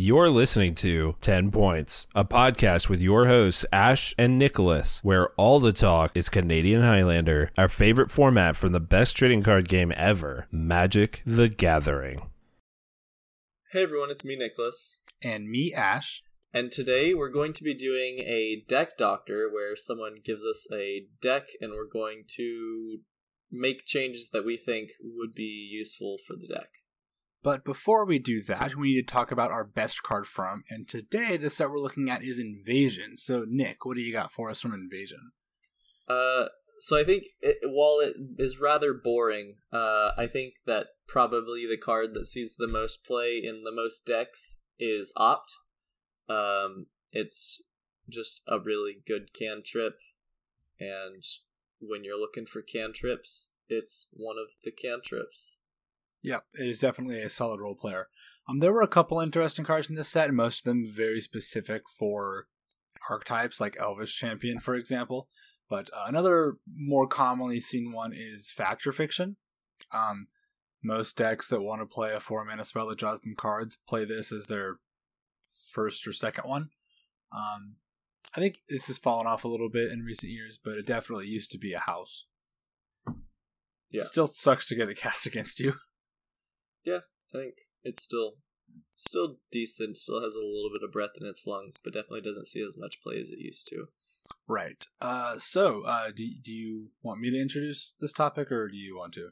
You're listening to 10 Points, a podcast with your hosts, Ash and Nicholas, where all the talk is Canadian Highlander, our favorite format from the best trading card game ever, Magic the Gathering. Hey everyone, it's me, Nicholas. And me, Ash. And today we're going to be doing a deck doctor where someone gives us a deck and we're going to make changes that we think would be useful for the deck. But before we do that, we need to talk about our best card from, and today the set we're looking at is Invasion. So, Nick, what do you got for us from Invasion? So I think, while it is rather boring, I think that probably the card that sees the most play in the most decks is Opt. It's just a really good cantrip, and when you're looking for cantrips, it's one of the cantrips. Yep, it is definitely a solid role player. There were a couple interesting cards in this set, and most of them very specific for archetypes, like Elvish Champion, for example. But another more commonly seen one is Fact or Fiction. Most decks that want to play a 4-mana spell that draws them cards play this as their first or second one. I think this has fallen off a little bit in recent years, but it definitely used to be a house. Yeah. Still sucks to get it cast against you. Yeah, I think it's still decent, still has a little bit of breath in its lungs, but definitely doesn't see as much play as it used to. Right. So, do you want me to introduce this topic, or do you want to?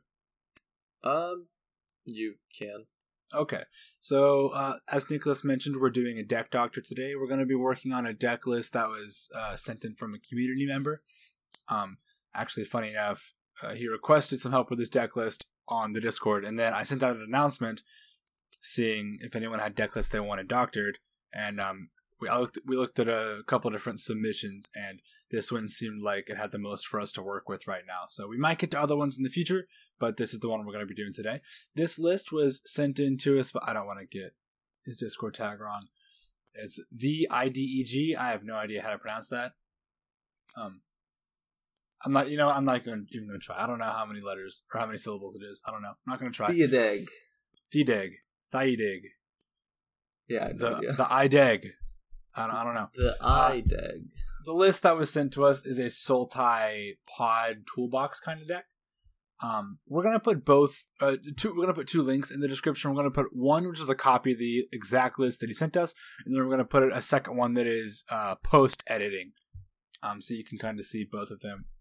You can. Okay. So, as Nicholas mentioned, we're doing a deck doctor today. We're going to be working on a deck list that was sent in from a community member. Actually, funny enough, he requested some help with this deck list on the Discord, and then I sent out an announcement seeing if anyone had deck lists they wanted doctored, and we looked at a couple different submissions, and this one seemed like it had the most for us to work with right now. So we might get to other ones in the future, but this is the one we're going to be doing today. This list was sent in to us, but I don't want to get his Discord tag wrong. It's the IDEG. I have no idea how to pronounce that. I'm not even going to try. I don't know how many letters or how many syllables it is. I don't know. I'm not going to try. Theodeg. Thiedeg. Yeah, the IDEG. I don't know. The IDEG. The list that was sent to us is a Sultai pod toolbox kind of deck. We're gonna put both. We're gonna put two links in the description. We're gonna put one which is a copy of the exact list that he sent us, and then we're gonna put a second one that is post editing. So you can kind of see both of them.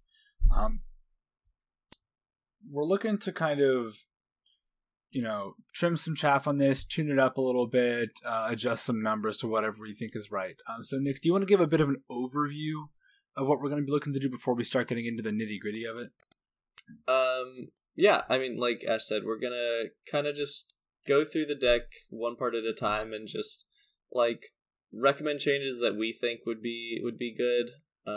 We're looking to kind of, trim some chaff on this, tune it up a little bit, adjust some numbers to whatever you think is right. So Nick, do you want to give a bit of an overview of what we're going to be looking to do before we start getting into the nitty gritty of it? Yeah, I mean, like Ash said, we're going to kind of just go through the deck one part at a time and just, recommend changes that we think would be good.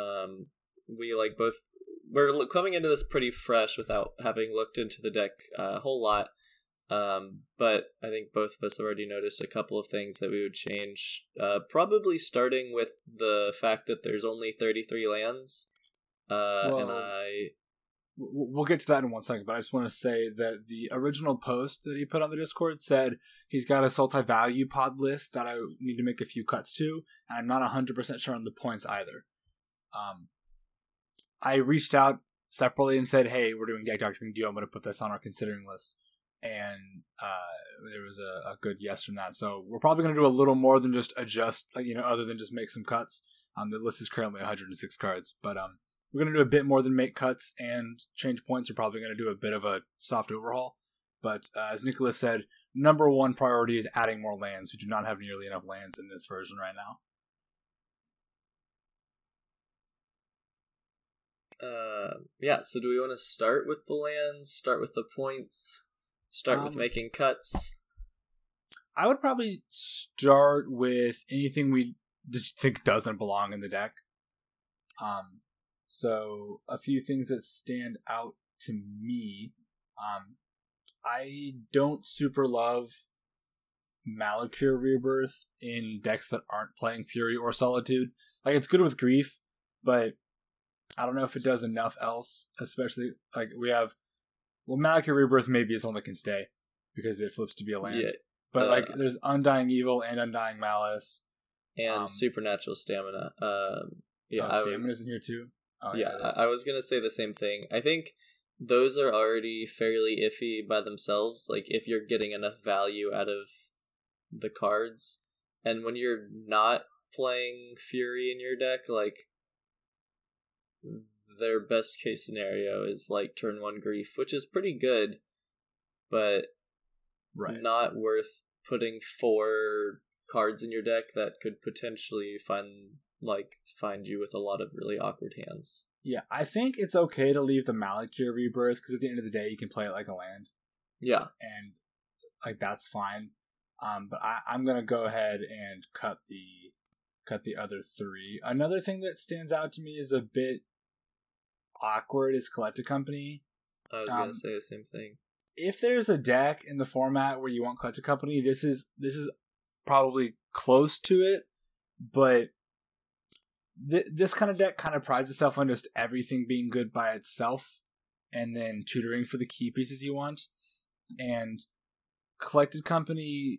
We're coming into this pretty fresh without having looked into the deck a whole lot. But I think both of us have already noticed a couple of things that we would change. Probably starting with the fact that there's only 33 lands. We'll get to that in 1 second, but I just want to say that the original post that he put on the Discord said he's got a Sultai value pod list that I need to make a few cuts to, and I'm not 100% sure on the points either. I reached out separately and said, hey, we're doing deck doctoring deal. I'm going to put this on our considering list. And there was a good yes from that. So we're probably going to do a little more than just adjust, other than just make some cuts. The list is currently 106 cards. But we're going to do a bit more than make cuts and change points. We're probably going to do a bit of a soft overhaul. But as Nicholas said, number one priority is adding more lands. We do not have nearly enough lands in this version right now. So do we want to start with the lands, start with the points, start with making cuts? I would probably start with anything we just think doesn't belong in the deck. So a few things that stand out to me. I don't super love Malakir Rebirth in decks that aren't playing Fury or Solitude. It's good with Grief, but I don't know if it does enough else, especially, Malakir Rebirth maybe is one that can stay, because it flips to be a land. Yeah. But like, there's Undying Evil and Undying Malice. And Supernatural Stamina. Stamina's in here too. Oh, yeah, I was gonna say the same thing. I think those are already fairly iffy by themselves. Like, if you're getting enough value out of the cards, and when you're not playing Fury in your deck, like, their best case scenario is like turn 1 Grief, which is pretty good, but not worth putting 4 cards in your deck that could potentially find you with a lot of really awkward hands. Yeah, I think it's okay to leave the Malakir Rebirth, because at the end of the day, you can play it like a land. Yeah. And, like, that's fine. But I'm going to go ahead and cut the other 3. Another thing that stands out to me is a bit awkward is Collected Company. I was going to say the same thing. If there's a deck in the format where you want Collected Company, this is probably close to it, but this kind of deck kind of prides itself on just everything being good by itself and then tutoring for the key pieces you want. And Collected Company,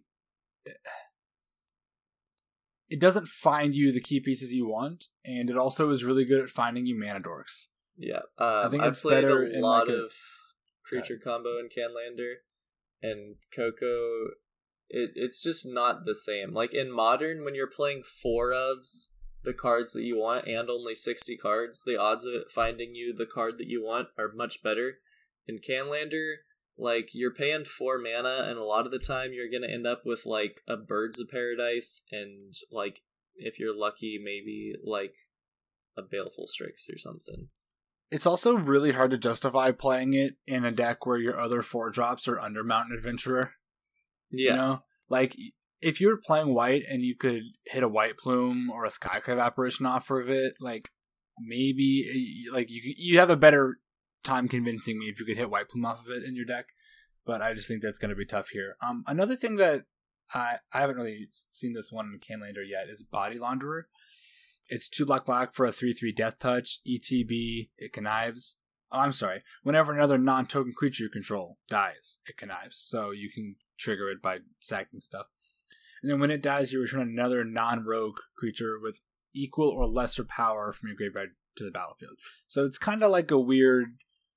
it doesn't find you the key pieces you want, and it also is really good at finding you mana dorks. Yeah, I think I've played a lot of creature combo in Canlander, and Coco, it's just not the same. Like, in Modern, when you're playing 4 ofs the cards that you want and only 60 cards, the odds of it finding you the card that you want are much better. In Canlander, like, you're paying 4 mana, and a lot of the time you're gonna end up with, like, a Birds of Paradise, and, like, if you're lucky, maybe, like, a Baleful Strix or something. It's also really hard to justify playing it in a deck where your other 4 drops are under Mountain Adventurer. Yeah. You know? Like, if you're playing white and you could hit a White Plume or a Skyclave Apparition off of it, like, maybe, like, you have a better time convincing me if you could hit White Plume off of it in your deck, but I just think that's going to be tough here. Another thing that I haven't really seen this one in Canlander yet is Body Launderer. It's 2 black for a 3/3 Death Touch, ETB, it connives. Oh, I'm sorry. Whenever another non-token creature you control dies, it connives, so you can trigger it by sacking stuff. And then when it dies, you return another non-rogue creature with equal or lesser power from your graveyard to the battlefield. So it's kind of like a weird,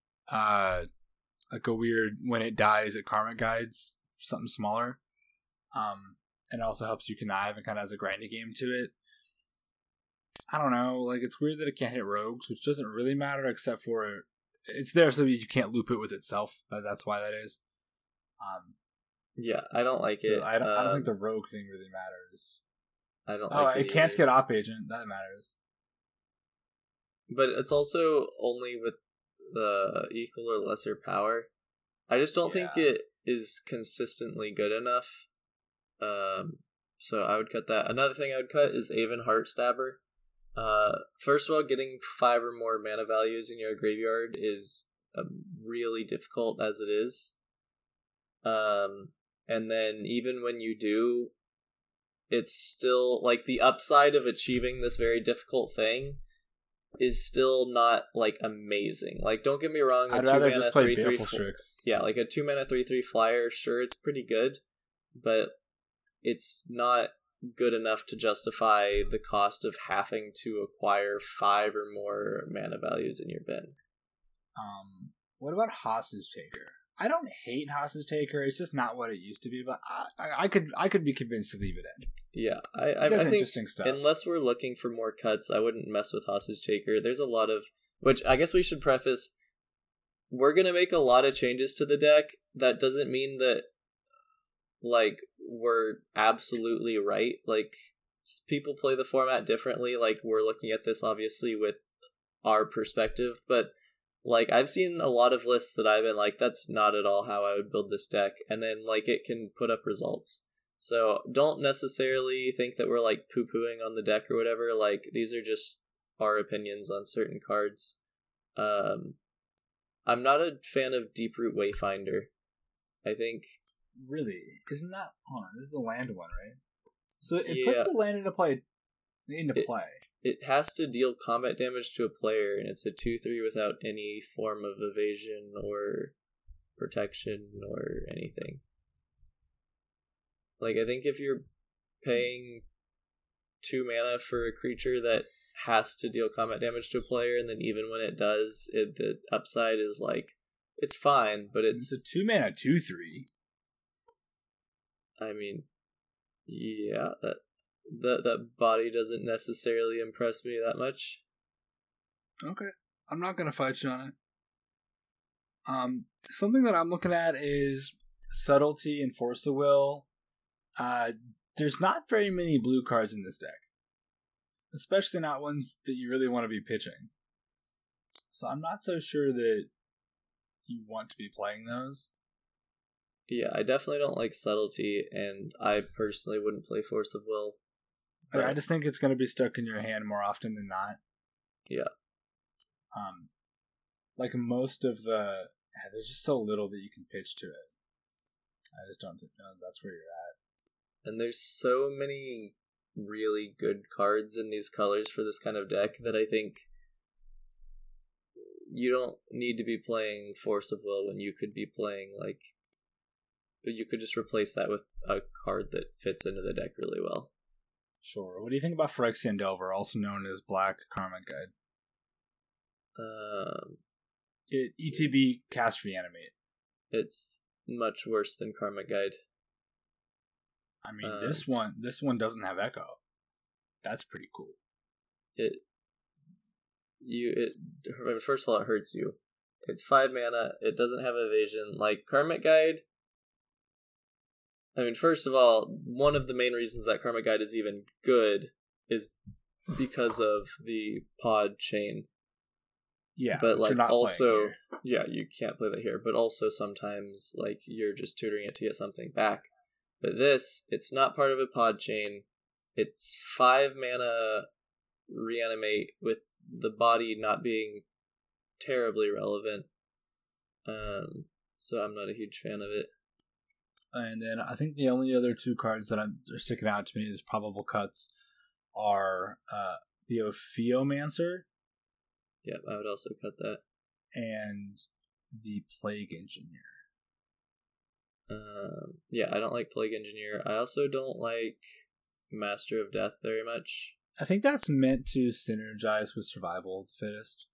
when it dies, it karma guides something smaller. And it also helps you connive and kind of has a grindy game to it. I don't know, like, it's weird that it can't hit rogues, which doesn't really matter except for it's there so you can't loop it with itself. That's why that is. Yeah, I don't like it. I don't think the rogue thing really matters. I don't like it. It can't get Op Agent. That matters. But it's also only with the equal or lesser power. I just don't think it is consistently good enough. So I would cut that. Another thing I would cut is Aven Heartstabber. First of all, getting 5 or more mana values in your graveyard is really difficult as it is. And then even when you do, it's still, like, the upside of achieving this very difficult thing is still not, like, amazing. Like, don't get me wrong, I'd rather just play Baleful Strix. Yeah, like a 2 mana 3/3 flyer, sure, it's pretty good, but it's not good enough to justify the cost of having to acquire 5 or more mana values in your bin. What about Hostage Taker? I don't hate Hostage Taker. It's just not what it used to be, but I could be convinced to leave it in. Yeah, I think interesting stuff. Unless we're looking for more cuts, I wouldn't mess with Hostage Taker. There's a lot of, which I guess we should preface, we're gonna make a lot of changes to the deck. That doesn't mean that, like, we're absolutely right. Like, people play the format differently. Like, we're looking at this obviously with our perspective, but, like, I've seen a lot of lists that I've been like, that's not at all how I would build this deck, and then, like, it can put up results. So don't necessarily think that we're, like, poo-pooing on the deck or whatever. Like, these are just our opinions on certain cards. I'm not a fan of Deeproot Wayfinder. I think... Really? Isn't that... Hold on, this is the land one, right? So it puts the land into play. It has to deal combat damage to a player, and it's a 2/3 without any form of evasion or protection or anything. Like, I think if you're paying 2 mana for a creature that has to deal combat damage to a player, and then even when it does, the upside is like, it's fine, but It's a 2 mana 2/3. I mean, yeah, that body doesn't necessarily impress me that much. Okay, I'm not gonna fight you on it. Something that I'm looking at is Subtlety and Force of Will. There's not very many blue cards in this deck, especially not ones that you really want to be pitching. So I'm not so sure that you want to be playing those. Yeah, I definitely don't like Subtlety, and I personally wouldn't play Force of Will. I just think it's going to be stuck in your hand more often than not. Yeah. Like most of there's just so little that you can pitch to it. I just don't think that's where you're at. And there's so many really good cards in these colors for this kind of deck that I think you don't need to be playing Force of Will when you could be playing, like, you could just replace that with a card that fits into the deck really well. Sure. What do you think about Phyrexian Delver, also known as Black Karmic Guide? ETB cast reanimate. It's much worse than Karmic Guide. I mean, this one doesn't have Echo. That's pretty cool. First of all, it hurts you. It's 5 mana. It doesn't have evasion. Like Karmic Guide. I mean, first of all, one of the main reasons that Karmic Guide is even good is because of the pod chain. Yeah, but like also, yeah, you can't play that here. But also sometimes, like, you're just tutoring it to get something back. But this, it's not part of a pod chain. It's 5 mana reanimate with the body not being terribly relevant. So I'm not a huge fan of it. And then I think the only other 2 cards that are sticking out to me as probable cuts are the Ophiomancer. Yeah, I would also cut that. And the Plague Engineer. Yeah, I don't like Plague Engineer. I also don't like Master of Death very much. I think that's meant to synergize with Survival of the Fittest.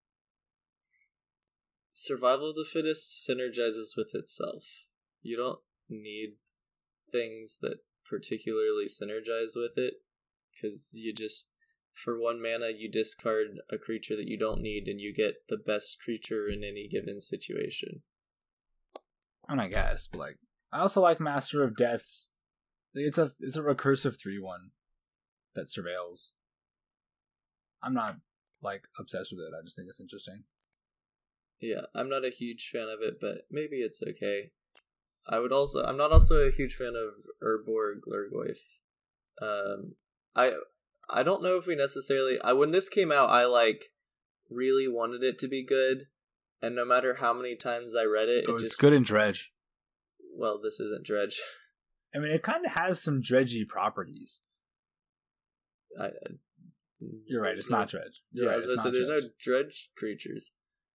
Survival of the Fittest synergizes with itself. You don't need things that particularly synergize with it, because you just, for 1 mana, you discard a creature that you don't need, and you get the best creature in any given situation. I guess, but like, I also like Master of Deaths. It's a recursive 3/1 that surveils. I'm not like obsessed with it. I just think it's interesting. Yeah, I'm not a huge fan of it, but maybe it's okay. I'm not also a huge fan of Urborg Lurgoyf. I don't know if we necessarily, when this came out, I like really wanted it to be good, and no matter how many times I read it, it's good in Dredge. Well, this isn't Dredge. I mean, it kind of has some dredgy properties. You're right, it's not Dredge. You're right, so there's no Dredge creatures.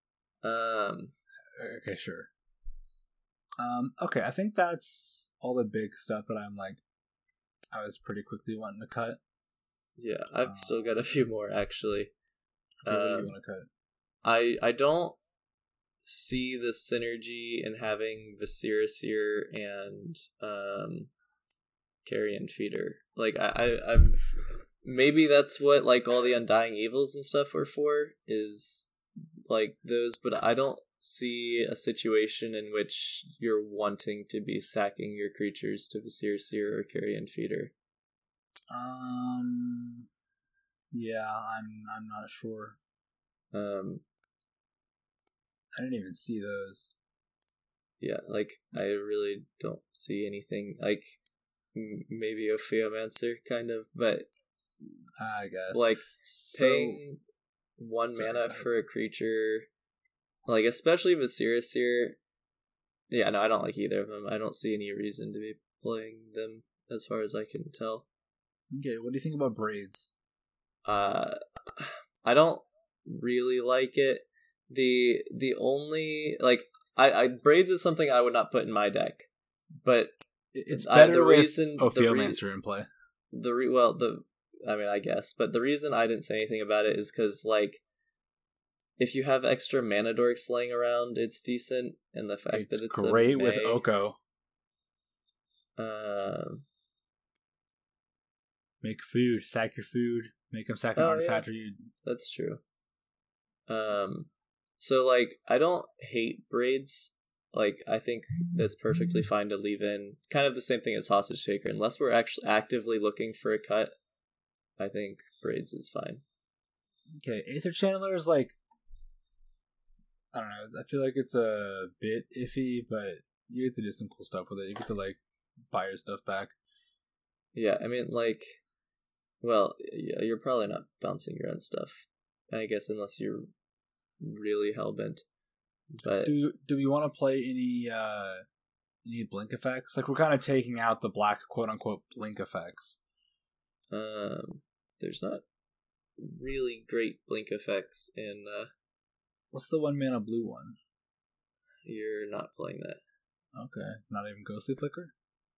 Okay, sure. Okay, I think that's all the big stuff that I was pretty quickly wanting to cut. Yeah, I've still got a few more, actually. What do you want to cut? I don't see the synergy in having Viscera and Carrion Feeder. Like, I'm maybe that's what, like, all the Undying Evils and stuff were for, is like those, but I don't see a situation in which you're wanting to be sacking your creatures to Viscera or Carrion Feeder. Yeah, I'm not sure. I didn't even see those. Yeah, like, I really don't see anything, like, maybe Ophiomancer, kind of, but I guess. like, paying 1 mana for a creature, like, especially Viscera. Yeah, no, I don't like either of them. I don't see any reason to be playing them, as far as I can tell. Okay, what do you think about Braids? I don't really like it. The only, like, I Braids is something I would not put in my deck, but It's better the with reason Ophiomancer in play. I guess, but the reason I didn't say anything about it is because, like, if you have extra mana dorks laying around, it's decent, and the fact that it's great with Oko. Make food, sack your food, make them sack an artifact. Yeah. That's true. So, like, I don't hate braids. Like, I think that's perfectly fine to leave in. Kind of the same thing as Sausage Shaker. Unless we're actually actively looking for a cut, I think braids is fine. Okay, Aether Channeler is like, I don't know, I feel like it's a bit iffy, but you get to do some cool stuff with it. You get to, like, buy your stuff back. Yeah, I mean, like, well, yeah, you're probably not bouncing your own stuff, I guess, unless you're really hellbent. But do we want to play any blink effects? Like, we're kind of taking out the black quote unquote blink effects. There's not really great blink effects in what's the 1 mana blue one? You're not playing that. Okay, not even Ghostly Flicker?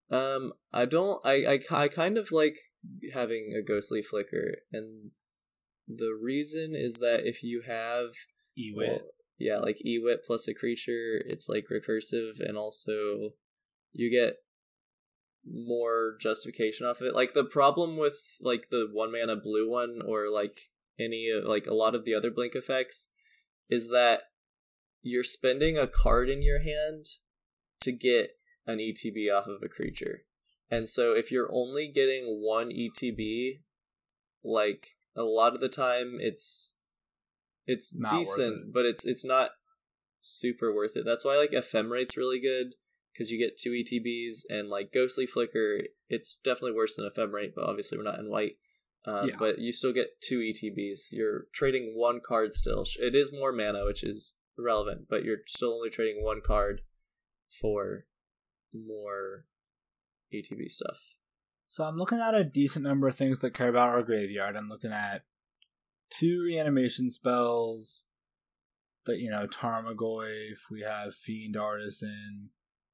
I kind of like having a Ghostly Flicker, and the reason is that if you have Ewit. Yeah, like Ewit plus a creature, it's like recursive, and also you get more justification off of it. Like, the problem with, like, the 1 mana blue one, or like a lot of the other blink effects, is that you're spending a card in your hand to get an ETB off of a creature. And so if you're only getting 1 ETB, like, a lot of the time it's not decent, but it's not super worth it. That's why, like, Ephemerate's really good, because you get 2 ETBs, and, like, Ghostly Flicker, it's definitely worse than Ephemerate, but obviously we're not in white. But you still get 2 ETBs. You're trading 1 card still. It is more mana, which is irrelevant, but you're still only trading 1 card for more ETB stuff. So I'm looking at a decent number of things that care about our graveyard. I'm looking at 2 reanimation spells, that, you know, Tarmogoyf, we have Fiend Artisan,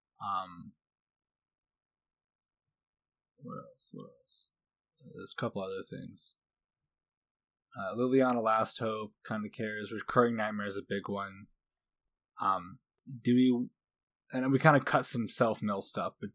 what else? There's a couple other things. Liliana Last Hope kind of cares. Recurring Nightmare is a big one. And we kind of cut some self-mill stuff, but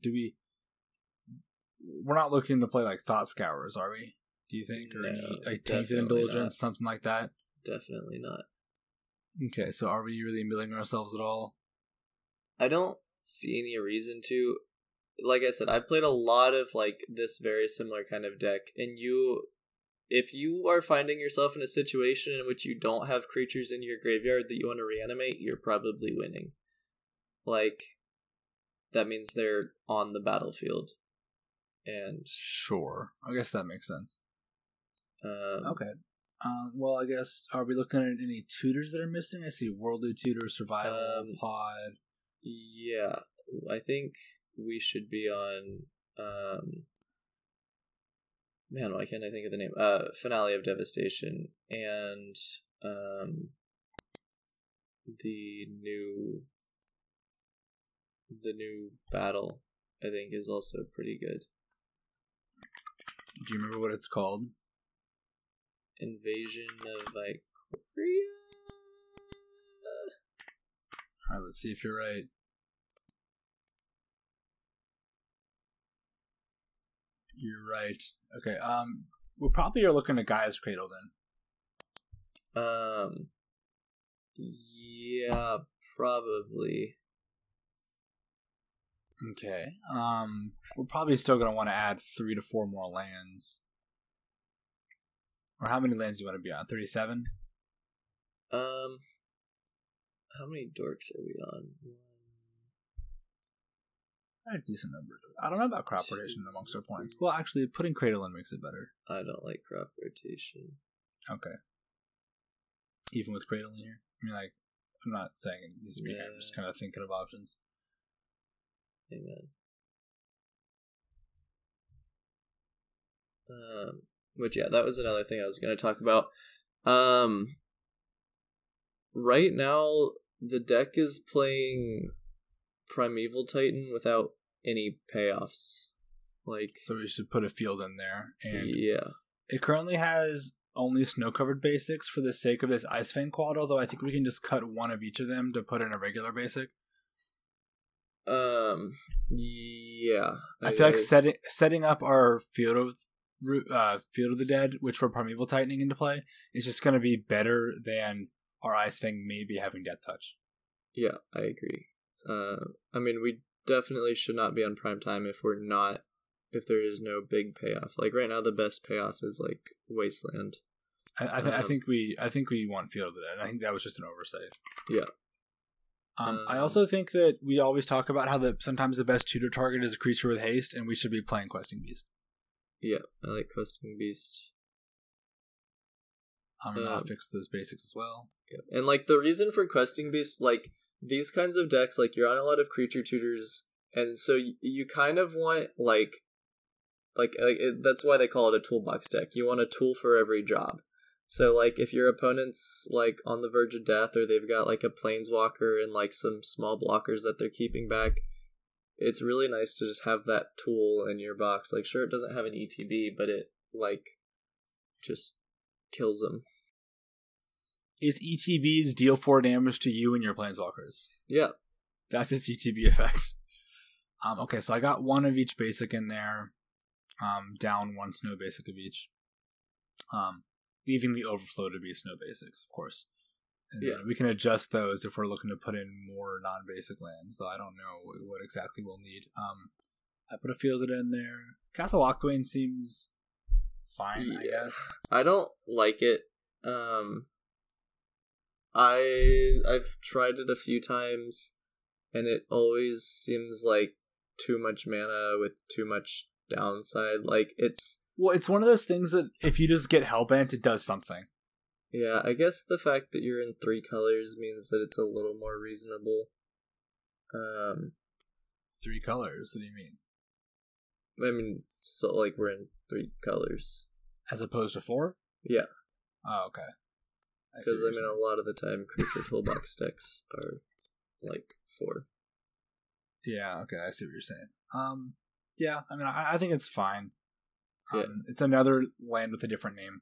we're not looking to play, like, Thought Scourers, are we? Do you think? Or no, any, like, Tainted Indulgence, something like that? Definitely not. Okay, so are we really milling ourselves at all? I don't see any reason to. Like I said, I played a lot of, like, this very similar kind of deck, and if you are finding yourself in a situation in which you don't have creatures in your graveyard that you want to reanimate, you're probably winning. Like, that means they're on the battlefield. And sure, I guess that makes sense. Okay. Well, I guess, are we looking at any tutors that are missing? I see Worldly Tutor, Survival, Pod. Yeah, I think we should be on, man, why can't I think of the name? Finale of Devastation, and, the new battle, I think, is also pretty good. Do you remember what it's called? Invasion of Ikoria? Alright, let's see if you're right. You're right. Okay, we probably are looking at Gaia's Cradle then. Yeah, probably. Okay. We're probably still going to want to add 3 to 4 more lands. Or how many lands do you want to be on? 37? How many dorks are we on? A decent number. I don't know about crop rotation amongst our points. Well, actually, putting Cradle in makes it better. I don't like crop rotation. Okay. Even with Cradle in here? I mean, like, I'm not saying it needs to be here. I'm just kind of thinking of options. Hang on. Which, yeah, that was another thing I was going to talk about. Right now, the deck is playing Primeval Titan without any payoffs. Like, So we should put a field in there. And yeah. it currently has only snow-covered basics for the sake of this Ice Fang quad, although I think we can just cut one of each of them to put in a regular basic. Yeah. I feel like setting up our Field of the Dead, which we're Primeval Tightening into play, is just going to be better than our Ice Fang maybe having Death Touch. Yeah, I agree. I mean, we definitely should not be on prime time if there is no big payoff. Like right now, the best payoff is like Wasteland. I think we want Field of the Dead. I think that was just an oversight. Yeah. I also think that we always talk about how sometimes the best tutor target is a creature with haste, and we should be playing Questing Beast. Yeah, I like Questing Beast. I'll fix those basics as well. Yeah. And like the reason for Questing Beast, like these kinds of decks, like you're on a lot of creature tutors, and so you kind of want that's why they call it a toolbox deck. You want a tool for every job. So, like, if your opponent's, like, on the verge of death, or they've got, like, a Planeswalker and, like, some small blockers that they're keeping back, it's really nice to just have that tool in your box. Like, sure, it doesn't have an ETB, but it, like, just kills them. Its ETBs deal 4 damage to you and your Planeswalkers. Yeah. That's its ETB effect. Okay, so I got one of each basic in there. Down one snow basic of each. Leaving the overflow to be snow basics, of course. And yeah. We can adjust those if we're looking to put in more non-basic lands, though I don't know what exactly we'll need. I put a Field in there. Castle Aquaine seems fine, I guess. I don't like it. I've tried it a few times, and it always seems like too much mana with too much downside. Like, it's one of those things that if you just get Hellbent, it does something. Yeah, I guess the fact that you're in 3 colors means that it's a little more reasonable. 3 colors? What do you mean? I mean, so like we're in 3 colors. As opposed to 4? Yeah. Oh, okay. Because I mean, a lot of the time, creature toolbox decks are like 4. Yeah, okay, I see what you're saying. Yeah, I mean, I think it's fine. Yeah. It's another land with a different name.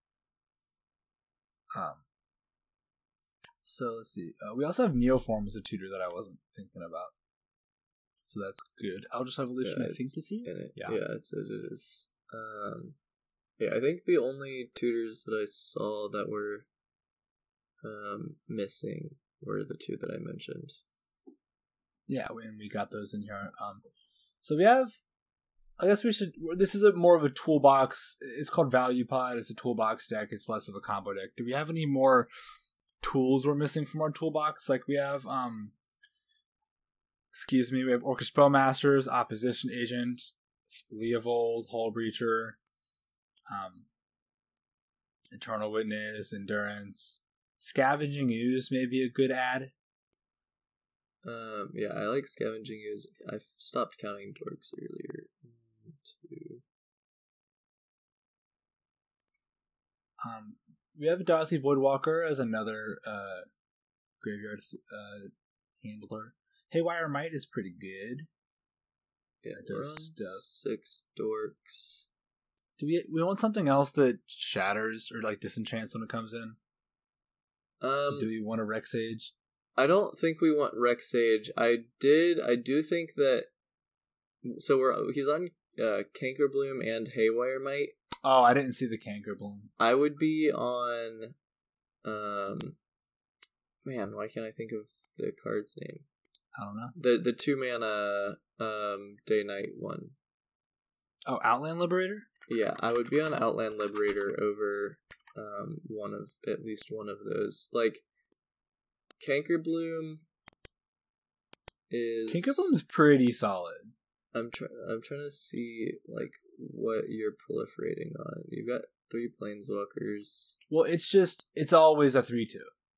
So let's see. We also have Neoform as a tutor that I wasn't thinking about. So that's good. Eldritch Evolution, I think, is here? Yeah, it is. Yeah, I think the only tutors that I saw that were missing were the 2 that I mentioned. Yeah, we got those in here. So we have... I guess we should... This is more of a toolbox. It's called Value Pod. It's a toolbox deck. It's less of a combo deck. Do we have any more tools we're missing from our toolbox? Like we have... we have Orcish Spellmasters, Opposition Agent, Leovold, Hull Breacher, Eternal Witness, Endurance. Scavenging Ooze may be a good add. Yeah, I like Scavenging Ooze. I stopped counting dorks earlier. 1, 2. We have Dorothy Voidwalker as another graveyard handler. Haywire Might is pretty good. Yeah, we're on 6 dorks. Do we want something else that shatters or like disenchants when it comes in? Do we want a Rexage? I don't think we want Rexage. I do think that. So he's on Cankerbloom and Haywire Might. Oh, I didn't see the Cankerbloom. I would be on. Man, why can't I think of the card's name? I don't know. The 2-mana Day Night one. Oh, Outland Liberator? Yeah, I would be on Outland Liberator over at least one of those. Like Cankerbloom is Cankerbloom's pretty solid. I'm trying to see like what you're proliferating on. You've got 3 Planeswalkers. Well, it's always a 3/2.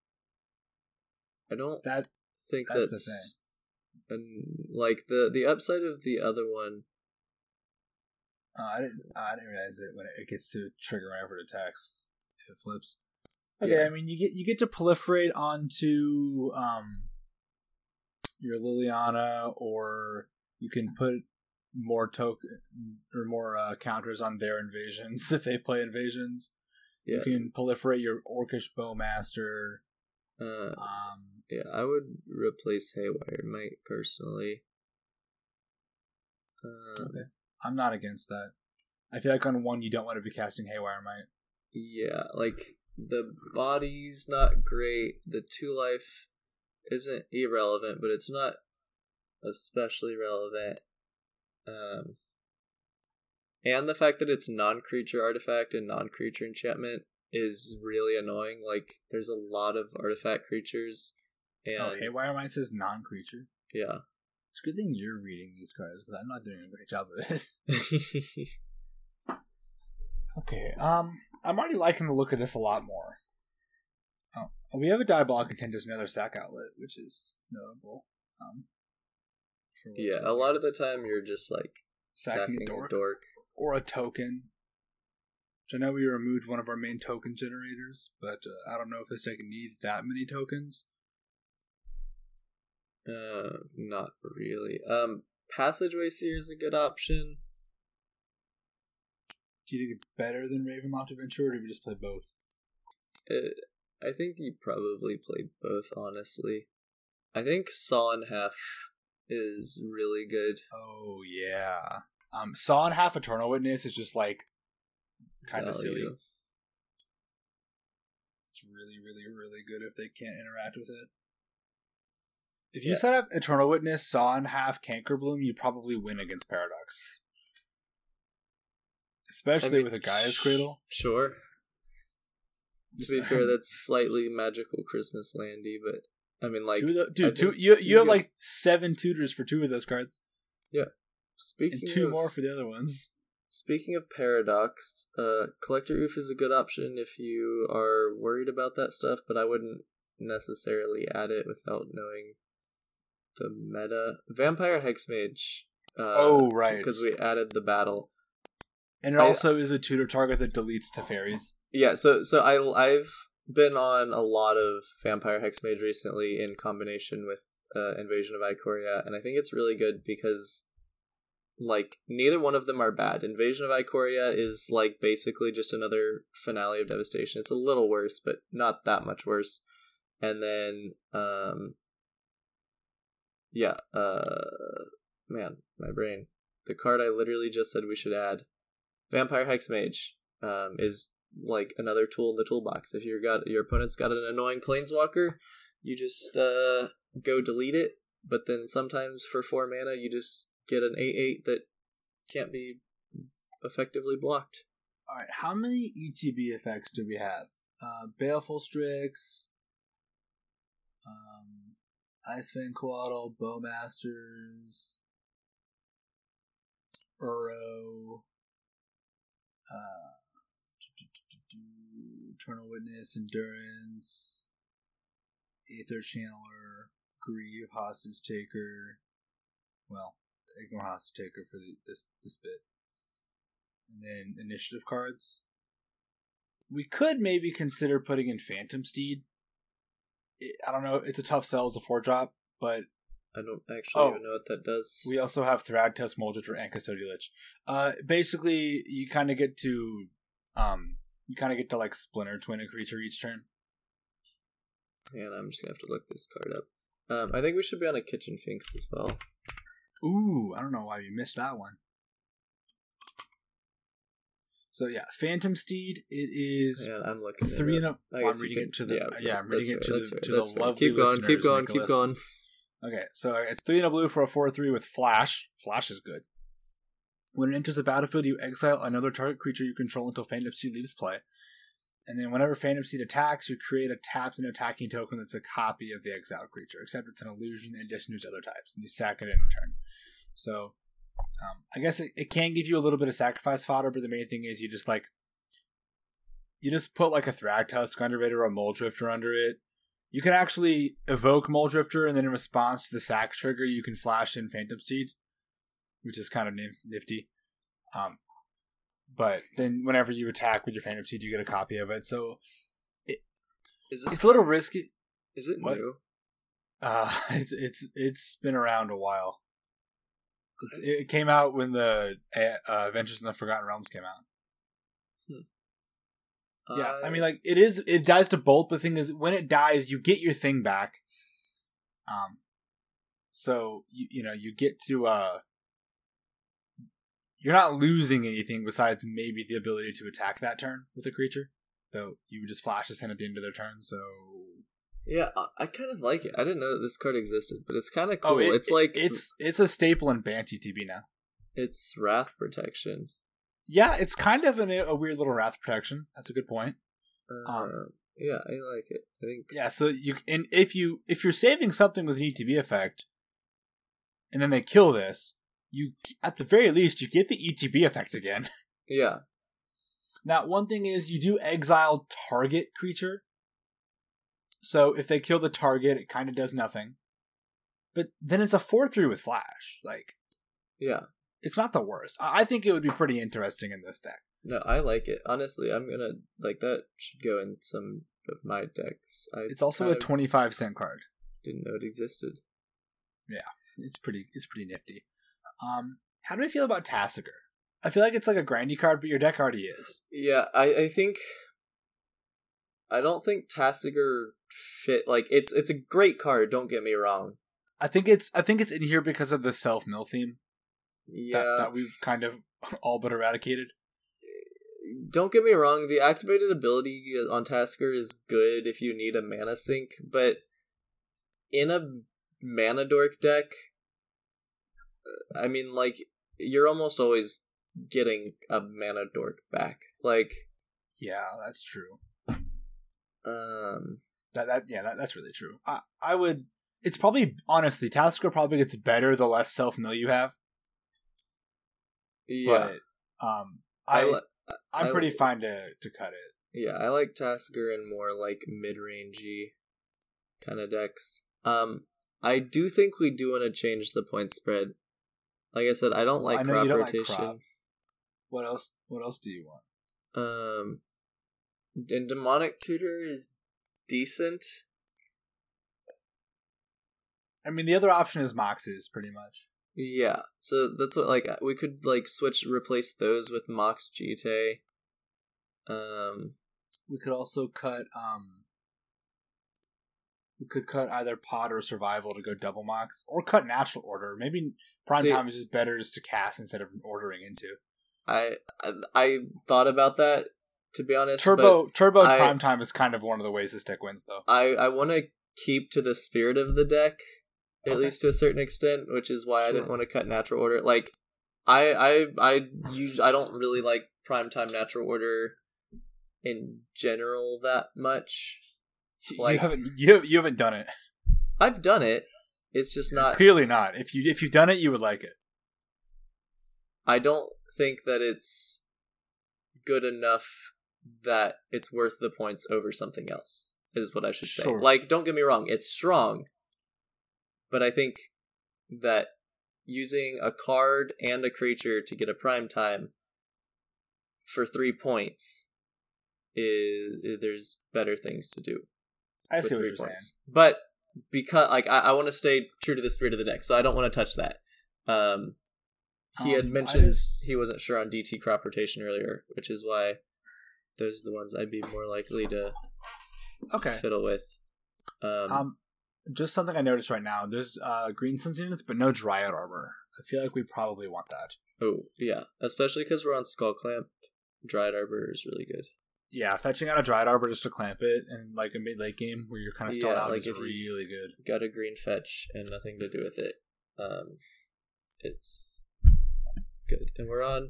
I don't think that's the thing. And like the upside of the other one. I didn't realize it when it gets to trigger whenever it attacks. If it flips. Okay, yeah. I mean you get to proliferate onto your Liliana or You can put more token or more counters on their invasions if they play invasions. Yeah. You can proliferate your Orcish Bowmaster. Yeah, I would replace Haywire Might personally. Okay. I'm not against that. I feel like on one you don't want to be casting Haywire Might. Yeah, like the body's not great. The 2-life isn't irrelevant, but it's not especially relevant. And the fact that it's non-creature artifact and non-creature enchantment is really annoying. Like, there's a lot of artifact creatures. And Haywire Might says non-creature. Yeah. It's a good thing you're reading these cards, but I'm not doing a great job of it. Okay, I'm already liking the look of this a lot more. Oh, we have a Diabolic Intent as another sack outlet, which is notable. Yeah, a lot of the time you're just like sacking a dork. Or a token. Which I know we removed one of our main token generators, but I don't know if this deck needs that many tokens. Not really. Passageway Seer is a good option. Do you think it's better than Ravenloft Adventure, or do we just play both? I think you probably play both, honestly. I think Saw in Half is really good. Oh, yeah. Saw in Half Eternal Witness is just, like, kind of silly. It's really, really, really good if they can't interact with it. If you set up Eternal Witness, Saw in Half, Cankerbloom, you probably win against Paradox. Especially with a Gaia's Cradle. Sure. To be fair, that's slightly magical Christmas landy, but I mean, like, you have like 7 tutors for 2 of those cards. Yeah. Speaking and 2 more for the other ones. Speaking of Paradox, Collector Oof is a good option if you are worried about that stuff, but I wouldn't necessarily add it without knowing the meta. Vampire Hexmage. Right. Because we added the battle. And it also is a tutor target that deletes Teferis. Yeah, so I've been on a lot of Vampire Hexmage recently in combination with Invasion of Ikoria, and I think it's really good because, like, neither one of them are bad. Invasion of Ikoria is, like, basically just another Finale of Devastation. It's a little worse, but not that much worse. And then, man, my brain. The card I literally just said we should add. Vampire Hexmage is like another tool in the toolbox. If your opponent's got an annoying Planeswalker, you just go delete it. But then sometimes for 4 mana, you just get an 8/8 that can't be effectively blocked. All right, how many ETB effects do we have? Baleful Strix, Ice-Fang Coatl, Bowmasters, Uro, Eternal Witness, Endurance, Aether Channeler, Grieve, Hostage Taker. Well, ignore Hostage Taker for this bit. And then initiative cards. We could maybe consider putting in Phantom Steed. I don't know, it's a tough sell as a 4-drop, but I don't actually even know what that does. We also have Thragtusk, Moldrifter, and Custodial Lich. Basically, you kind of get to like Splinter Twin a creature each turn. And I'm just gonna have to look this card up. I think we should be on a Kitchen Finks as well. Ooh, I don't know why you missed that one. So yeah, Phantom Steed. It is. Yeah, I'm looking. 3 and a. I'm reading it to the. I'm reading it to the lovely listeners. Keep going. Okay, so it's 3 and a blue for a 4/3 with Flash. Flash is good. When it enters the battlefield, you exile another target creature you control until Phantom Steed leaves play. And then whenever Phantom Steed attacks, you create a tapped and attacking token that's a copy of the exiled creature, except it's an illusion in addition to its other types, and you sack it in return. So, I guess it can give you a little bit of sacrifice fodder, but the main thing is you just put like a Thragtusk under it or a Moldrifter under it. You can actually evoke Moldrifter, and then in response to the sack trigger, you can flash in Phantom Steed, which is kind of nifty. But then whenever you attack with your Phantom Steed, you get a copy of it. So it's a little risky. Is it what? new? It's been around a while. It came out when the Adventures in the Forgotten Realms came out. Yeah, I mean, like, it dies to bolt, but the thing is, when it dies, you get your thing back. So, you get to, you're not losing anything besides maybe the ability to attack that turn with a creature. So, you would just flash this in at the end of their turn, so... Yeah, I kind of like it. I didn't know that this card existed, but it's kind of cool. It's a staple in Bant TTB now. It's Wrath Protection. Yeah, it's kind of a weird little Wrath Protection. That's a good point. Yeah, I like it. I think. Yeah, so if you're saving something with an ETB effect, and then they kill this, you at the very least you get the ETB effect again. Yeah. Now, one thing is you do exile target creature. So if they kill the target, it kind of does nothing. But then it's a 4/3 with flash. Like, yeah, it's not the worst. I think it would be pretty interesting in this deck. No, I like it. Honestly, I'm gonna like that. Should go in some of my decks. It's also a 25-cent card. Didn't know it existed. Yeah, it's pretty nifty. How do I feel about Tasigur? I feel like it's like a grindy card, but your deck already is. Yeah, I think. I don't think Tasigur fit. Like, it's a great card. Don't get me wrong. I think it's in here because of the self-mill theme. Yeah, that we've kind of all but eradicated. Don't get me wrong. The activated ability on Tasigur is good if you need a mana sink, but in a mana dork deck, I mean, like, you're almost always getting a mana dork back. Like, yeah, that's true. That's really true. I would. It's probably, honestly, Tasigur probably gets better the less self-mill you have. Yeah. But, I'm pretty fine to cut it. Yeah, I like Tasigur in more like mid-rangey kind of decks. I do think we do want to change the point spread. Like I said, I don't like crop rotation. Like crop. What else do you want? And Demonic Tutor is decent. I mean, the other option is Moxes, pretty much. Yeah, so that's what, like, we could, like, replace those with Mox Jite. We could also cut, we could cut either Pod or Survival to go double Mox, or cut Natural Order. Maybe Prime Time is just better just to cast instead of ordering into. I thought about that, to be honest. Turbo Prime Time is kind of one of the ways this deck wins, though. I want to keep to the spirit of the deck, at least to a certain extent, which is why I didn't want to cut Natural Order. Like, I don't really like Primetime Natural Order in general that much. Like, you haven't done it. I've done it. It's just not clearly not. If you've done it, you would like it. I don't think that it's good enough that it's worth the points over something else, is what I should say. Sure. Like, don't get me wrong, it's strong. But I think that using a card and a creature to get a prime time for 3 points there's better things to do. I see what you're saying. But because, like, I want to stay true to the spirit of the deck, so I don't want to touch that. He had mentioned he wasn't sure on DT crop rotation earlier, which is why those are the ones I'd be more likely to fiddle with. Just something I noticed right now. There's green sense units, but no Dryad Arbor. I feel like we probably want that. Oh, yeah. Especially because we're on Skull Clamp. Dryad Arbor is really good. Yeah, fetching out a Dryad Arbor just to clamp it in like a mid-late game where you're kind of stalled out is really good. Got a green fetch and nothing to do with it. It's good. And we're on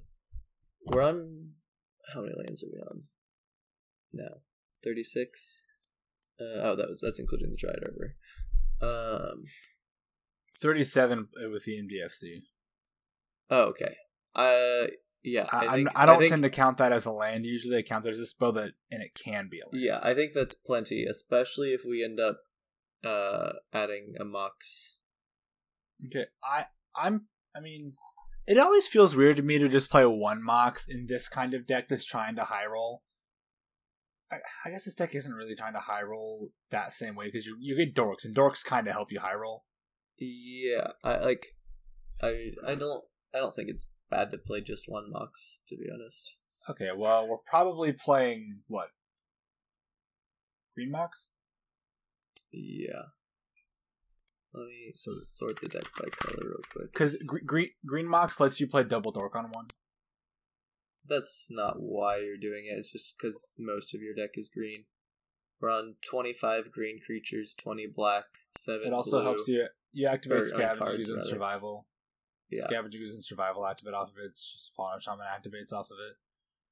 how many lands are we on now? 36? That's including the Dryad Arbor. 37 with the MDFC. Oh, okay. Yeah. I don't tend to count that as a land. Usually I count that as a spell and it can be a land. Yeah, I think that's plenty, especially if we end up adding a Mox. Okay. I mean, it always feels weird to me to just play one Mox in this kind of deck that's trying to high roll. I guess this deck isn't really trying to high roll that same way because you get Dorks, and Dorks kind of help you high roll. Yeah, I don't think it's bad to play just one Mox, to be honest. Okay, well, we're probably playing, what? Green Mox? Yeah. Let me sort the deck by color real quick. Because Green Mox lets you play double Dork on one. That's not why you're doing it. It's just because most of your deck is green. We're on 25 green creatures, 20 black, 7 It also blue. helps you activate Or, Scavenge cards, and rather. Survival. Yeah. Scavenge and Survival activate off of it. It's just Fallen Shaman activates off of it.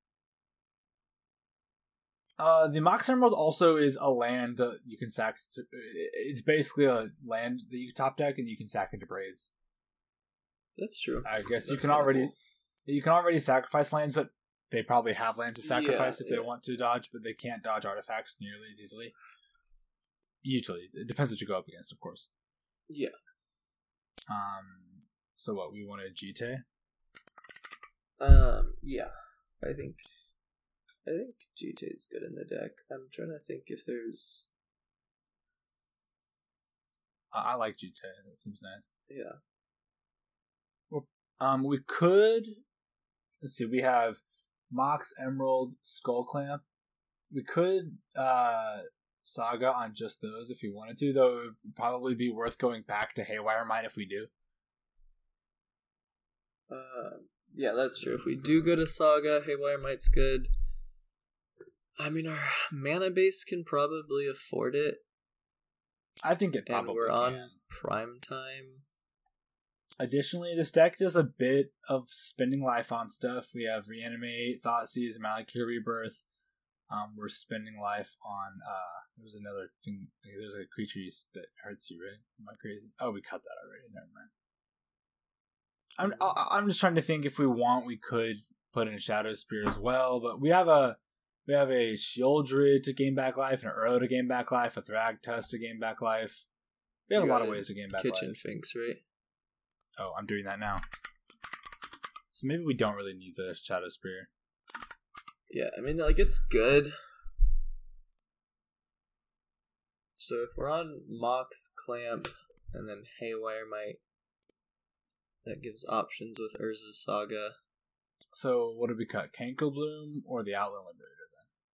The Mox Emerald also is a land that you can sack. It's basically a land that you top deck and you can sack into Braids. That's true. I guess That's you can already sacrifice lands, but they probably have lands to sacrifice if they yeah. want to dodge, but they can't dodge artifacts nearly as easily. Usually, it depends what you go up against, of course. Yeah. So what we wanted Jite? Yeah. I think Jite is good in the deck. I'm trying to think if there's. I like Jite. That seems nice. Yeah. We could. Let's see. We have Mox Emerald Skull Clamp. We could Saga on just those if we wanted to, though it would probably be worth going back to Haywire Might if we do. Yeah, that's true. If we do go to Saga, Haywire Might's good. I mean, our mana base can probably afford it. I think it And probably we're can. on prime time. Additionally, this deck does a bit of spending life on stuff. We have Reanimate, Thoughtseize, Malakir Rebirth. We're spending life on there's another thing. There's a creature that hurts you, right? Am I crazy? Oh, we cut that already. Never mind. I'm just trying to think if we want, we could put in Shadow Spear as well, but we have a Sheoldred to gain back life, an Uro to gain back life, a Thragtusk to gain back life. We have a lot of ways to gain back Kitchen life. Finks, right? Oh, I'm doing that now. So maybe we don't really need the Shadow Spear. Yeah, I mean, like, it's good. So if we're on Mox, Clamp, and then Haywire Might, that gives options with Urza's Saga. So what did we cut? Cankle Bloom or the Outland Liberator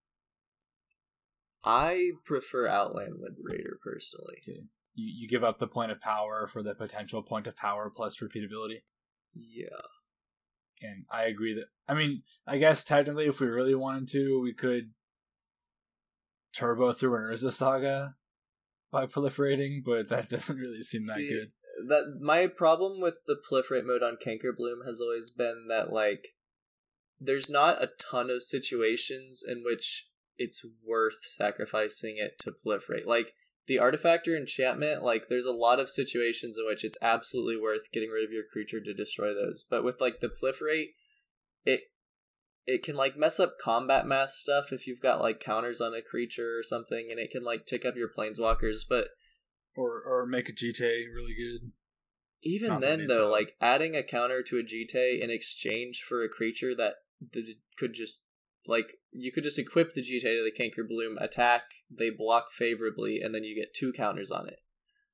then? I prefer Outland Liberator, personally. Okay. You give up the point of power for the potential point of power plus repeatability? Yeah. And I agree that... I mean, I guess technically if we really wanted to, we could turbo through an Urza Saga by proliferating, but that doesn't really seem that good. That my problem with the proliferate mode on Canker Bloom has always been that, like, there's not a ton of situations in which it's worth sacrificing it to proliferate. Like, the Artifactor enchantment, like, there's a lot of situations in which it's absolutely worth getting rid of your creature to destroy those. But with, like, the proliferate, it can, like, mess up combat math stuff if you've got, like, counters on a creature or something, and it can, like, tick up your planeswalkers, but... Or make a Jite really good. Even Not then, that though, so. like, adding a counter to a Jite in exchange for a creature that could just, like, you could just equip the Jite to the Canker Bloom, attack, they block favorably, and then you get 2 counters on it.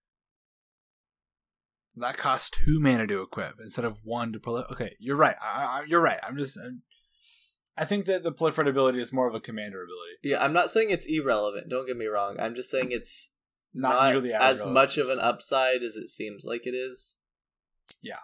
That costs 2 mana to equip instead of 1 to proliferate. Okay, you're right. You're right. I think that the proliferate ability is more of a commander ability. Yeah, I'm not saying it's irrelevant, don't get me wrong. I'm just saying it's not nearly as relevant. much of an upside as it seems like it is. Yeah,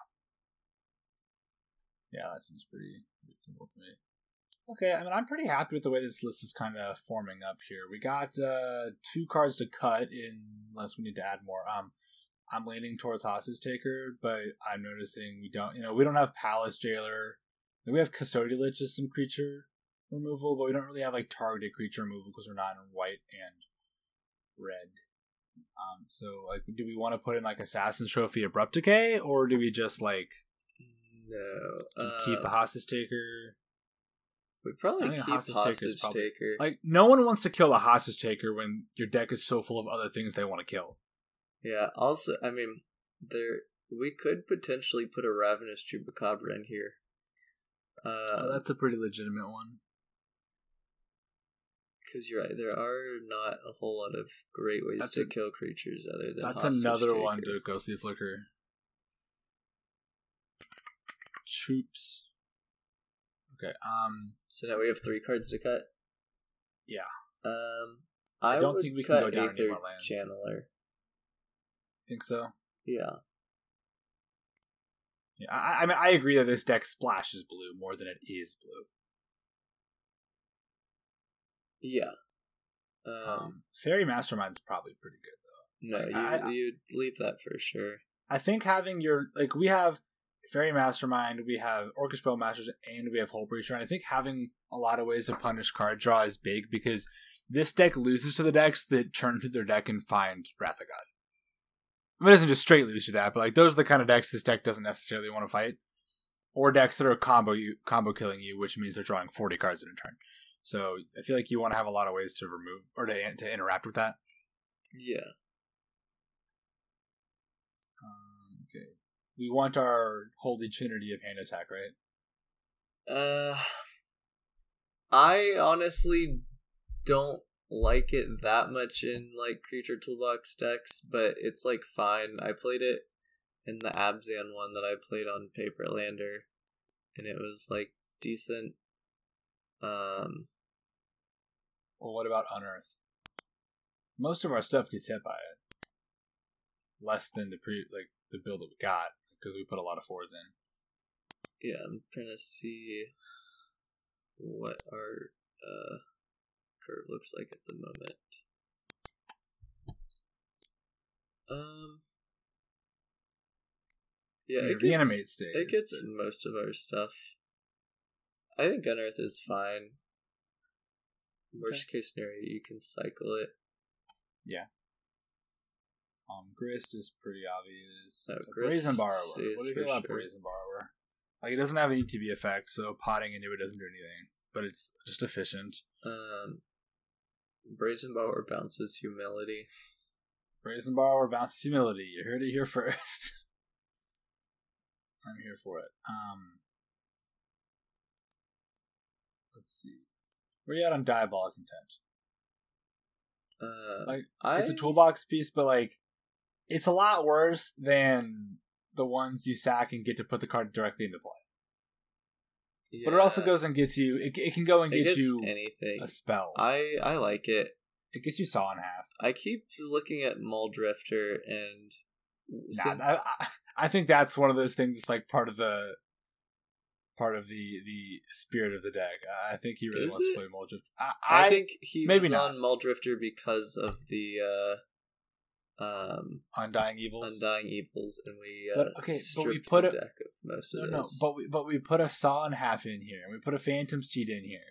that seems pretty simple to me. Okay, I mean, I'm pretty happy with the way this list is kind of forming up here. We got 2 cards to cut unless we need to add more. I'm leaning towards Hostage Taker, but I'm noticing we don't have Palace Jailer. We have Custodial Lich as some creature removal, but we don't really have, like, targeted creature removal because we're not in white and red. So, like, do we want to put in, like, Assassin's Trophy Abrupt Decay, or do we just, like, No. keep the Hostage Taker? We probably I think keep Hostage Hostage Taker's Taker. Like, no one wants to kill a Hostage Taker when your deck is so full of other things they want to kill. Yeah, also, I mean, we could potentially put a Ravenous Chupacabra in here. That's a pretty legitimate one. Because you're right, there are not a whole lot of great ways to kill creatures other than That's Hostage another Taker. one to Ghostly Flicker. troops. Okay. So now we have 3 cards to cut. Yeah. I don't would think we can cut go down any Aether more lands. Channeler. Think so? Yeah. Yeah. I mean, I agree that this deck splashes blue more than it is blue. Yeah. Fairy Mastermind's probably pretty good though. No, you'd leave that for sure. I think having we have Fairy Mastermind, we have Orcish Spellmasters, and we have Hull Breacher, and I think having a lot of ways to punish card draw is big because this deck loses to the decks that turn to their deck and find Wrath of God. I mean, it doesn't just straight lose to that, but like those are the kind of decks this deck doesn't necessarily want to fight, or decks that are combo killing you, which means they're drawing 40 cards in a turn. So I feel like you want to have a lot of ways to remove or to interact with that. Yeah. Okay. We want our Holy Trinity of hand attack, right? I honestly don't like it that much in like Creature Toolbox decks, but it's like fine. I played it in the Abzan one that I played on Paper Lander, and it was like decent. Well, what about Unearth? Most of our stuff gets hit by it. Less than the build that we got, because we put a lot of 4s in. Yeah, I'm trying to see what our curve looks like at the moment. Yeah, it reanimate stays. It gets most of our stuff. I think Unearth is fine. Worst case scenario, you can cycle it. Yeah. Grist is pretty obvious. Grist Brazen Borrower. stays What do you for feel about sure. Brazen Borrower? Like, it doesn't have an ETB effect, so potting into it doesn't do anything. But it's just efficient. Brazen Borrower bounces Humility. Brazen Borrower bounces Humility. You heard it here first. I'm here for it. Let's see. Where you at on Diabolic Intent? It's a toolbox piece, but like, it's a lot worse than the ones you sack and get to put the card directly into play. Yeah. But it also goes and gets you. It can go and get you anything. A spell. I like it. It gets you Saw in half. I keep looking at Muldrifter and. I think that's one of those things. It's like part of the spirit of the deck. I think he really wants to play Muldrifter. I think he maybe was not on Muldrifter because of the Undying Evils. Undying Evils, and we but we put the deck of most of those. But we put a Saw in half in here, and we put a Phantom Seed in here.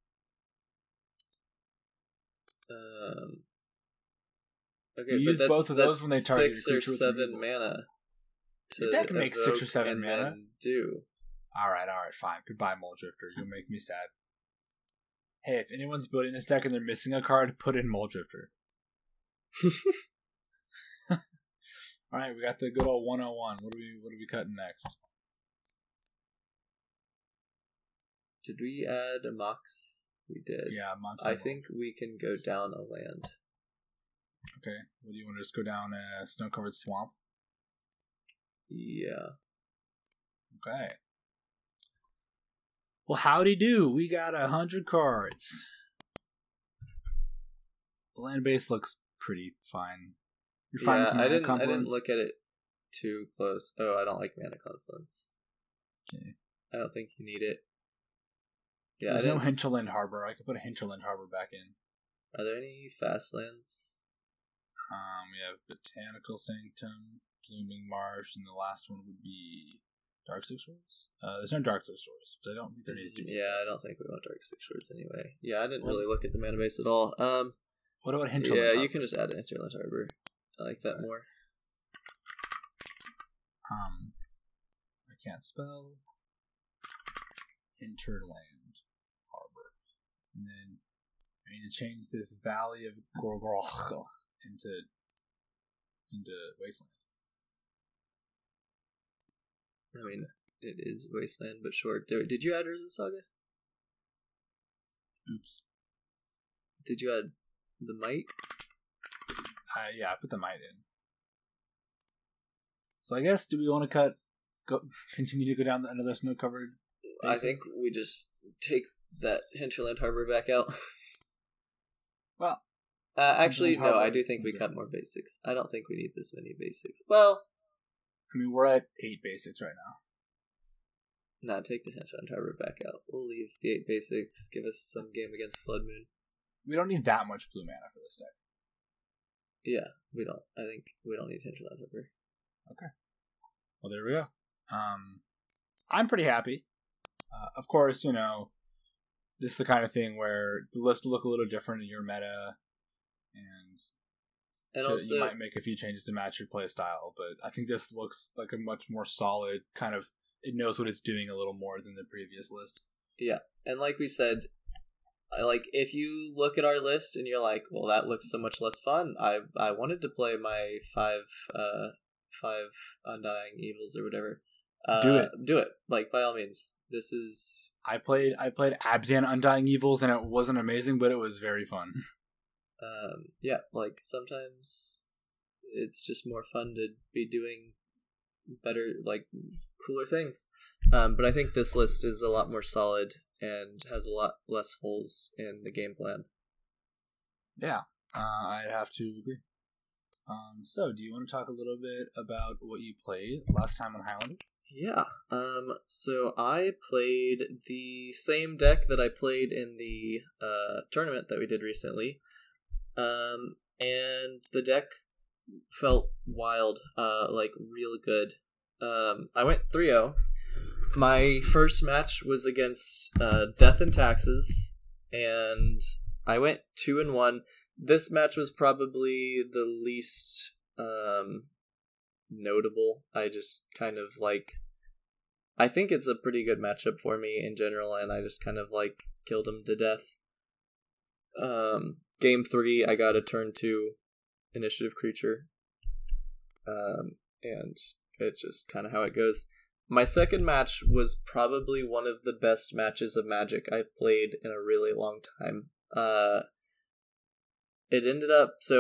Okay, you use both of those when they target 6 or 7 mana. The deck makes 6 or 7 mana. Then do. All right, fine. Goodbye, Muldrifter. You'll make me sad. Hey, if anyone's building this deck and they're missing a card, put in Muldrifter. All right, we got the good old 101. What are we cutting next? Did we add a Mox? We did. Yeah, Mox. I think we can go down a land. Okay. What do you want to just go down a snow-covered swamp? Yeah. Okay. Well, howdy do. We got 100 cards. The land base looks pretty fine. You're fine with Mana Confluence? I didn't look at it too close. Oh, I don't like Mana Confluence. Okay. I don't think you need it. Yeah, there's no Hinterland Harbor. I could put a Hinterland Harbor back in. Are there any fast lands? We have Botanical Sanctum, Blooming Marsh, and the last one would be Darksteel Shores? There's no Darksteel Shores, so I don't think there needs to be. Yeah, I don't think we want Darksteel Shores anyway. Yeah, I didn't really look at the mana base at all. What about Hinterland Harbor? Yeah, you can just add Hinterland Harbor. I like that more. I can't spell Hinterland Harbor. And then I need to change this Valley of Gorgoroth into Wasteland. I mean, it is Wasteland, but sure. Did you add Urza Saga? Oops. Did you add the Might? Yeah, I put the Might in. So I guess, do we want to cut continue to go down another snow-covered I think we just take that Hinterland Harbor back out. Well, actually, no, I do is think we good. cut more basics. I don't think we need this many basics. Well, I mean, we're at 8 basics right now. nah, take the Hinterland Harbor back out. We'll leave the 8 basics, give us some game against Blood Moon. We don't need that much blue mana for this deck. Yeah, we don't. I think we don't need Hinterland Harbor. Okay. Well, there we go. I'm pretty happy. Of course, you know, this is the kind of thing where the list will look a little different in your meta, and also, you might make a few changes to match your play style, but I think this looks like a much more solid kind of, it knows what it's doing a little more than the previous list. yeah, and like we said, if you look at our list and you're like, well, that looks so much less fun. I wanted to play my five Undying Evils or whatever. Do it. Like, by all means. This is... I played Abzan Undying Evils, and it wasn't amazing, but it was very fun. Yeah, like, sometimes it's just more fun to be doing better, like, cooler things. But I think this list is a lot more solid and has a lot less holes in the game plan. Yeah, I'd have to agree. So, do you want to talk a little bit about what you played last time on Highlander? Yeah, so I played the same deck that I played in the tournament that we did recently, and the deck felt wild, like real good. I went 3-0. My first match was against Death and Taxes, and I went 2-1. This match was probably the least notable. I just kind of I think it's a pretty good matchup for me in general, and I just kind of killed him to death. Game 3, I got a turn 2 initiative creature, and it's just kind of how it goes. My second match was probably one of the best matches of Magic I've played in a really long time. We ended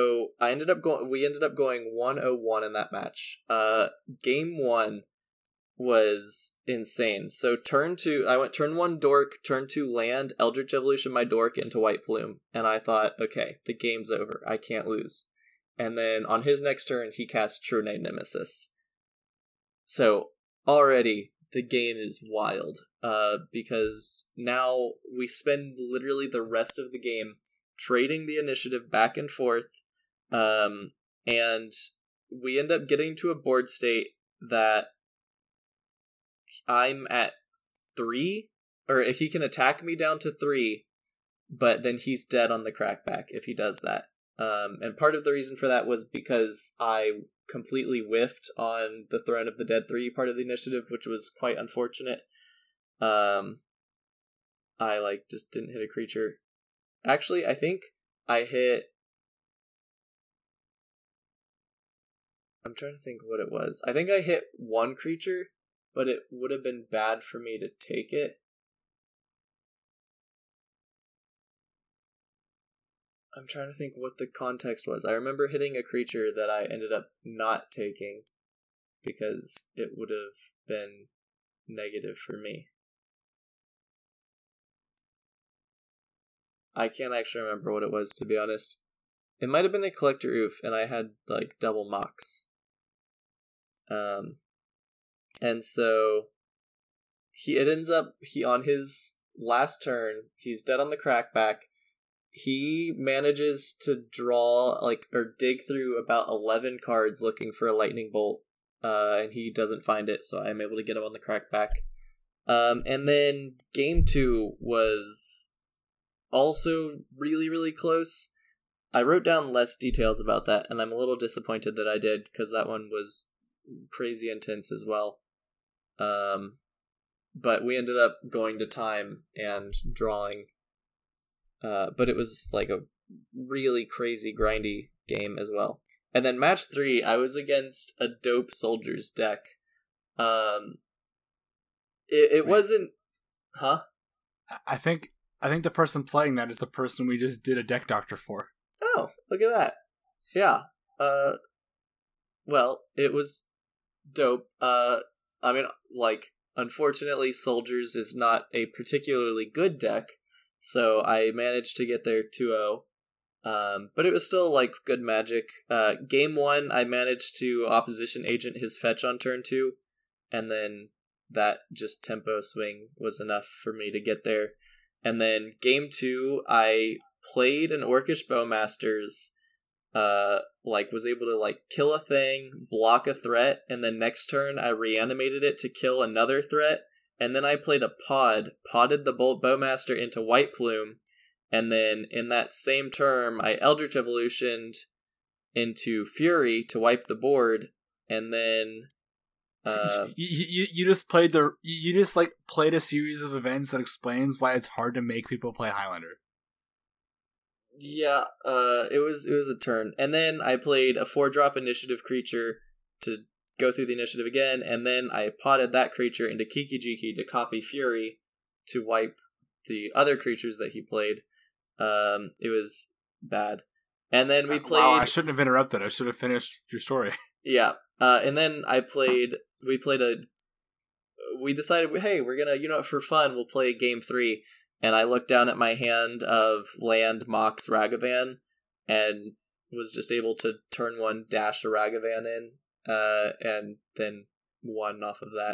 up going 1-0-1 in that match. Game 1 was insane. So turn 2, I went turn 1 Dork, turn 2 land, Eldritch Evolution my Dork into White Plume, and I thought, okay, the game's over. I can't lose. And then on his next turn, he cast Trunade Nemesis. So already the game is wild, because now we spend literally the rest of the game trading the initiative back and forth, and we end up getting to a board state that I'm at 3, or if he can attack me down to 3, but then he's dead on the crackback if he does that. And part of the reason for that was because I completely whiffed on the Throne of the Dead 3 part of the initiative, which was quite unfortunate. I just didn't hit a creature. Actually, I think I hit... I'm trying to think what it was. I think I hit one creature, but it would have been bad for me to take it. I'm trying to think what the context was. I remember hitting a creature that I ended up not taking because it would have been negative for me. I can't actually remember what it was, to be honest. It might have been a Collector Oof, and I had double Mox. And so it ends up on his last turn, he's dead on the crackback. He manages to draw or dig through about 11 cards looking for a lightning bolt, and he doesn't find it, so I'm able to get him on the crackback. And then game 2 was also really, really close. I wrote down less details about that, and I'm a little disappointed that I did, because that one was crazy intense as well. But we ended up going to time and drawing. But it was a really crazy grindy game as well. And then match 3, I was against a dope soldiers deck. It wasn't... Huh? I think the person playing that is the person we just did a deck doctor for. Oh, look at that. Yeah. Well, it was dope. I mean, like, unfortunately, Soldiers is not a particularly good deck, so I managed to get there 2-0. But it was still, like, good Magic. Game 1, I managed to Opposition Agent his fetch on turn 2, and then that just tempo swing was enough for me to get there. And then Game 2, I played an Orcish Bowmasters, was able to, like, kill a thing, block a threat, and then next turn I reanimated it to kill another threat, and then I played a podded the Bowmaster into White Plume, and then in that same turn I Eldritch Evolutioned into Fury to wipe the board, and then you just played played a series of events that explains why it's hard to make people play Highlander. Yeah, it was a turn. And then I played a 4-drop initiative creature to go through the initiative again, and then I potted that creature into Kiki-Jiki to copy Fury to wipe the other creatures that he played. It was bad. And then we played... Wow, I shouldn't have interrupted. I should have finished your story. Yeah. And then we decided, hey, we're gonna, for fun, we'll play Game 3. And I looked down at my hand of land Mox Ragavan and was just able to turn 1 dash a Ragavan in, and then won off of that.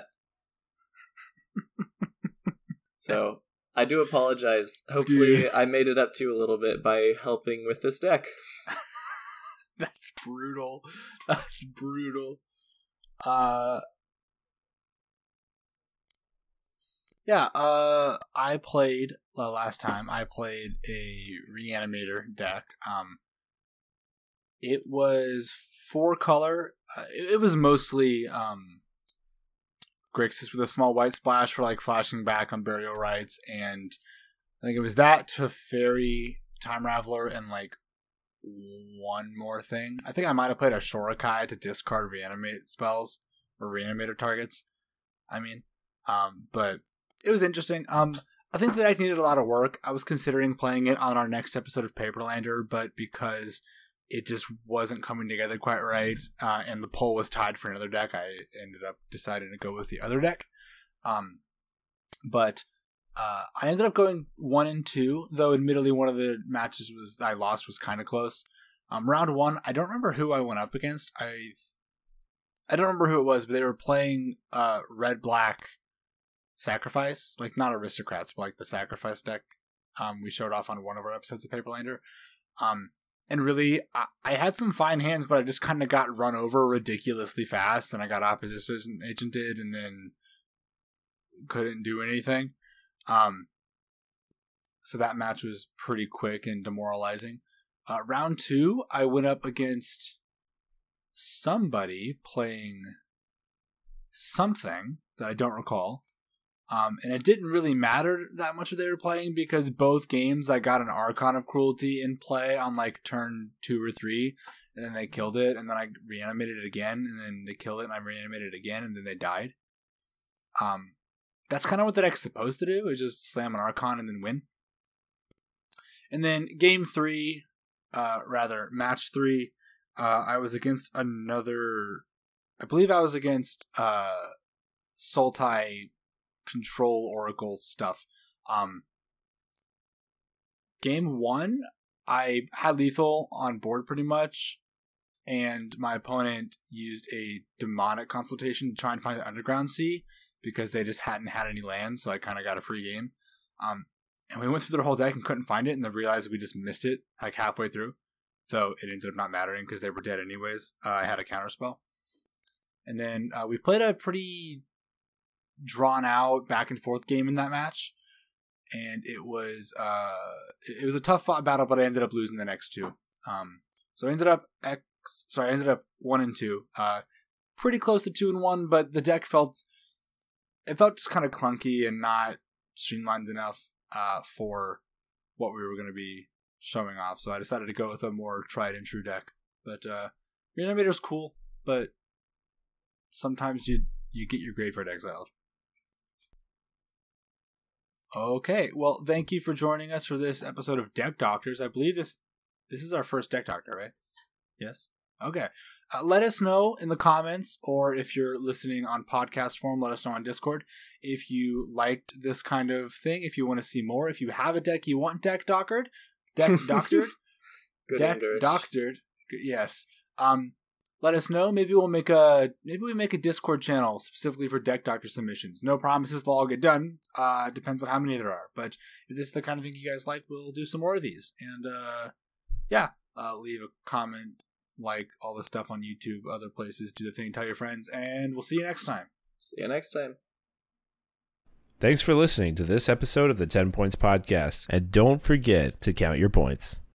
So I do apologize. Hopefully I made it up to you a little bit by helping with this deck. That's brutal. Yeah, I played, last time, I played a Reanimator deck. It was 4-color. It was mostly, Grixis with a small white splash for, like, flashing back on Burial Rites, and I think it was that to Fairy, Time Raveler, and, like, one more thing. I think I might have played a Shorikai to discard Reanimate spells, or Reanimator targets, but... It was interesting. I think the deck needed a lot of work. I was considering playing it on our next episode of Paperlander, but because it just wasn't coming together quite right, and the poll was tied for another deck, I ended up deciding to go with the other deck. But I ended up going 1-2, though admittedly one of the matches I lost was kind of close. Round 1, I don't remember who I went up against. I don't remember who it was, but they were playing red-black Sacrifice, like not Aristocrats, but like the Sacrifice deck we showed off on one of our episodes of Paperlander. And really, I had some fine hands, but I just kind of got run over ridiculously fast, and I got Opposition Agented, and then couldn't do anything. So that match was pretty quick and demoralizing. Round 2, I went up against somebody playing something that I don't recall. And it didn't really matter that much what they were playing, because both games I got an Archon of Cruelty in play on like turn 2 or 3, and then they killed it, and then I reanimated it again, and then they killed it, and I reanimated it again, and then they died. That's kind of what the deck's supposed to do, is just slam an Archon and then win. And then match 3, I was against I believe I was against Sultai Control Oracle stuff. Game 1, I had lethal on board pretty much, and my opponent used a Demonic Consultation to try and find the Underground Sea, because they just hadn't had any lands, so I kind of got a free game. And we went through their whole deck and couldn't find it, and then realized we just missed it like halfway through, though it ended up not mattering because they were dead anyways. I had a counterspell. And then we played a pretty drawn out back and forth game in that match, and it was a tough fought battle, but I ended up losing the next 2. So I ended up 1-2, pretty close to 2-1, but the deck felt just kind of clunky and not streamlined enough for what we were going to be showing off. So I decided to go with a more tried and true deck. But Reanimator's cool, but sometimes you get your graveyard exiled. Okay, well, thank you for joining us for this episode of Deck Doctors. I believe this is our first Deck Doctor, right? Yes? Okay. Let us know in the comments, or if you're listening on podcast form, let us know on Discord if you liked this kind of thing, if you want to see more, if you have a deck you want deck doctored, yes. Let us know. Maybe we make a Discord channel specifically for deck doctor submissions. No promises they'll all get done. Depends on how many there are. But if this is the kind of thing you guys like, we'll do some more of these. And leave a comment, like all the stuff on YouTube, other places. Do the thing, tell your friends, and we'll see you next time. See you next time. Thanks for listening to this episode of the 10 Points Podcast, and don't forget to count your points.